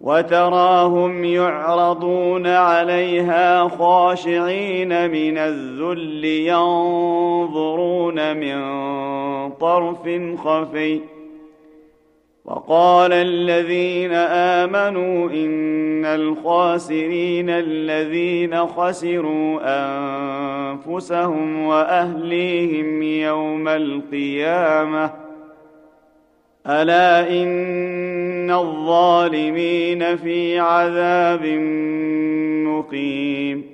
وتراهم يعرضون عليها خاشعين من الذل ينظرون من طرف خفي. وقال الذين آمنوا إن الخاسرين الذين خسروا أنفسهم وأهليهم يوم القيامة ألا إن الظالمين في عذاب مقيم.